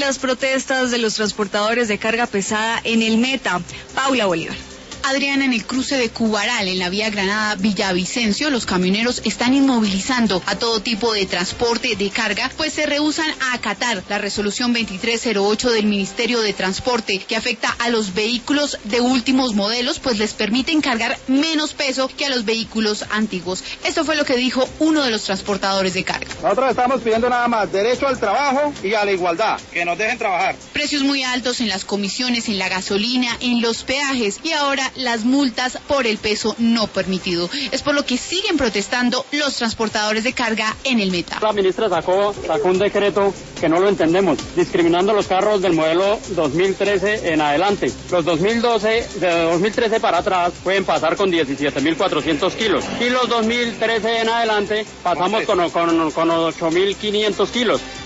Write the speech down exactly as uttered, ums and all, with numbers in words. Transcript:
las protestas de los transportadores de carga pesada en el Meta. Paula Bolívar. Adriana, en el cruce de Cubaral, en la vía Granada-Villavicencio, los camioneros están inmovilizando a todo tipo de transporte de carga, pues se rehúsan a acatar la resolución veintitrés cero ocho del Ministerio de Transporte, que afecta a los vehículos de últimos modelos, pues les permiten cargar menos peso que a los vehículos antiguos. Esto fue lo que dijo uno de los transportadores de carga. Nosotros estamos pidiendo nada más derecho al trabajo y a la igualdad, que nos dejen trabajar. Precios muy altos en las comisiones, en la gasolina, en los peajes y ahora las multas por el peso no permitido. Es por lo que siguen protestando los transportadores de carga en el Meta. La ministra sacó, sacó un decreto que no lo entendemos, discriminando los carros del modelo dos mil trece en adelante. Los dos mil doce, de dos mil trece para atrás, pueden pasar con diecisiete mil cuatrocientos kilos. Y los dos mil trece en adelante pasamos con, con, con ocho mil quinientos kilos.